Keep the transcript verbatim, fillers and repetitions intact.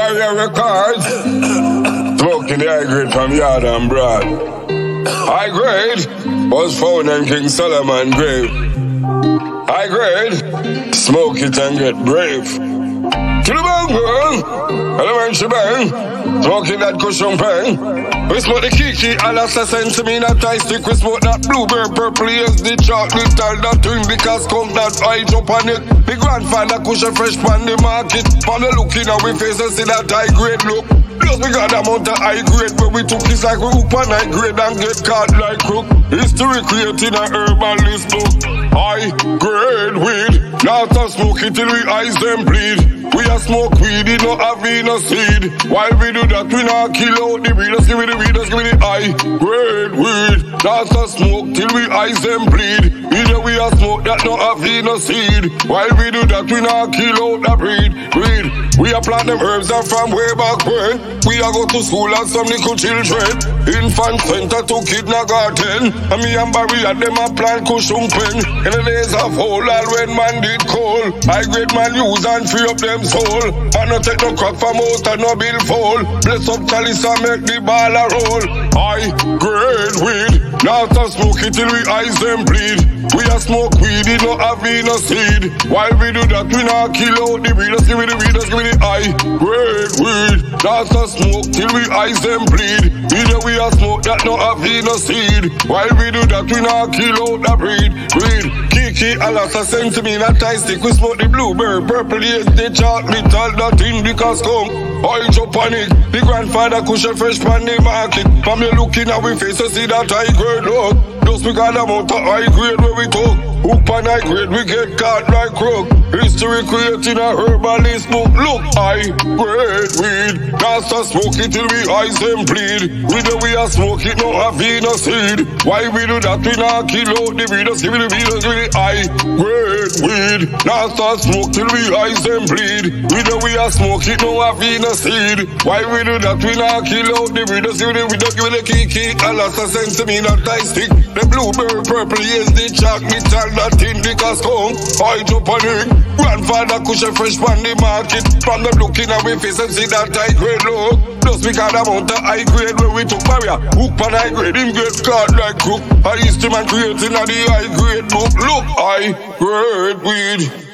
Warrior Records. Smoking the high grade from Yard and Broad. High grade was found in King Solomon grave. High grade, smoke it and get brave. To the bang girl, element shebang. Smoking that cushion pen. We smoke the kiki, all assassin to me, that tie stick. We smoke that blueberry, purple, yes, the chocolate, all that twin, because come that eye drop on it. The grandfather cushion fresh pan the market. From the looking at we face and see that high grade look. Plus we got the amount of high grade where we took is like we hoop on high grade and get caught like crook. History creating a herbalist book. High grade weed, not to smoke it till we eyes them bleed. We a smoke weed, it no have no seed. While we do that, we not kill out the weed. Let's give me the weed, let's give me the high grade weed. Not to smoke till we eyes them bleed. Either we a smoke that no have no seed. While we do that, we not kill out the breed. Weed, we a plant them herbs and from way back when. We a go to school and some little children. Infant center to kindergarten. And me and Barry and them a plant cushion pen. In the days of old, all when man did cold. High grade man use and free up them soul. And no take no crap from out and no bill fall. Bless up chalice and make the ball a roll. High grade weed, not to smoke it till we eyes them bleed. We a smoke weed, it no have no seed. While we do that, we not kill out the weed. Let's give me the weed, let's give me the high grade weed. Not to smoke till we eyes them bleed. Either we a smoke that no have no seed. While we do that, we not kill out the breed. Weed, kiki, alasa send to me, not tie stick. We smoke the blueberry, purple, yes, the chocolate, all that in because come. I jump on it. The grandfather cushion fresh pan the market. From you looking at we face to see that high grade look. Just we got amount of high grade where we talk. Hoop and high grade, we get caught like crook. History creating a herbalist book. Look, high grade weed. That's to smoke it till we eyes them bleed. We know we are smoke it, no have no seed. Why we do that? We not kill out the weed. Let's give me the weed, let's give me the high grade weed. That's to smoke till we eyes them bleed. We know we are smoke it, no have no seed. Why we do that? We not kill out the weed. Let's give me the weed, let's give me the kiki. Alasa send to me, not tie stick. The blueberry, purple, yes, the chocolate, all that in the cascone. I jump on it. Grandfather cushion fresh pan the market. From the looking at we face and see that high grade look. Plus we got amount of high grade where we took barrier. Hoop and high grade, him get caught like crook. I used to man creating a the high grade book. Look, high grade weed.